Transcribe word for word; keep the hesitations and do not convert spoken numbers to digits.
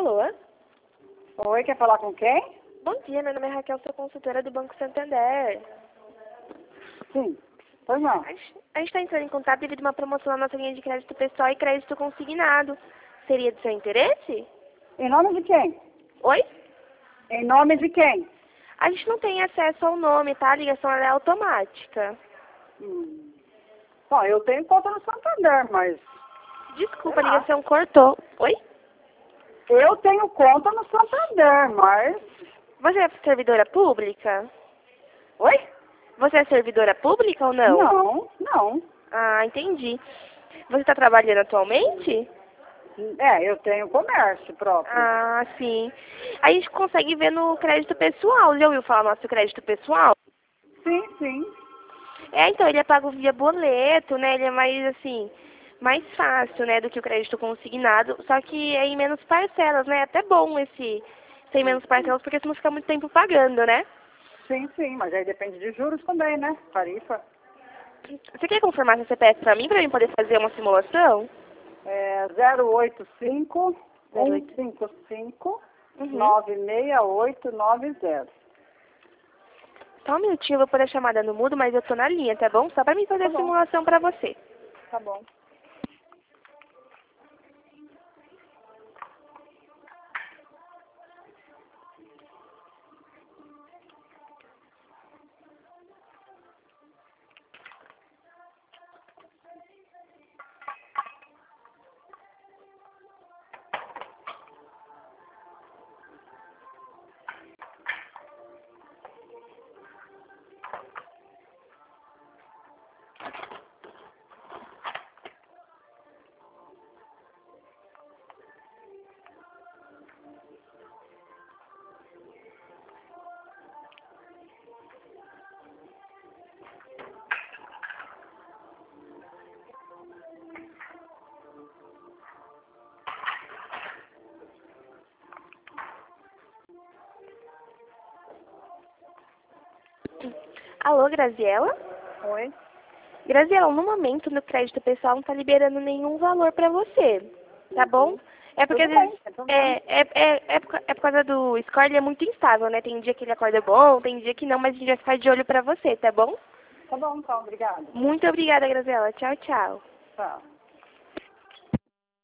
Alô? Oi, quer falar com quem? Bom dia, meu nome é Raquel, sou consultora do Banco Santander. Sim. Pois não. A gente a gente está entrando em contato devido a uma promoção na nossa linha de crédito pessoal e crédito consignado. Seria de seu interesse? Em nome de quem? Oi? Em nome de quem? A gente não tem acesso ao nome, tá? A ligação ela é automática. Hum. Bom, eu tenho conta no Santander, mas... Desculpa, a Sei lá. ligação cortou. Oi? Eu tenho conta no Santander, mas... Você é servidora pública? Oi? Você é servidora pública ou não? Não, não. Ah, entendi. Você está trabalhando atualmente? É, eu tenho comércio próprio. Ah, sim. A gente consegue ver no crédito pessoal. Já ouviu falar do nosso crédito pessoal? Sim, sim. É, então, ele é pago via boleto, né? Ele é mais, assim, mais fácil, né, do que o crédito consignado. Só que é em menos parcelas, né? É até bom esse sem menos parcelas, porque senão fica muito tempo pagando, né? Sim, sim, mas aí depende de juros também, né? Tarifa. Você quer confirmar seu C P F pra mim, pra mim poder fazer uma simulação? É zero oito cinco, Zero um oito. cinco cinco, Uhum. nove seis oito nove zero. Só um minutinho, eu vou pôr a chamada no mudo, mas eu tô na linha, tá bom? Só pra mim fazer Tá a bom, simulação pra você. tá bom. Alô, Graziela? Oi? Graziela, no momento no crédito pessoal não tá liberando nenhum valor pra você, tá bom? É porque às Tudo vezes bem, sem problema. é, é, é, é, por ca- é por causa do score, ele é muito instável, né? Tem dia que ele acorda bom, tem dia que não, mas a gente vai ficar de olho pra você, tá bom? Tá bom, então, obrigada. Muito obrigada, Graziela. Tchau, tchau. Tchau.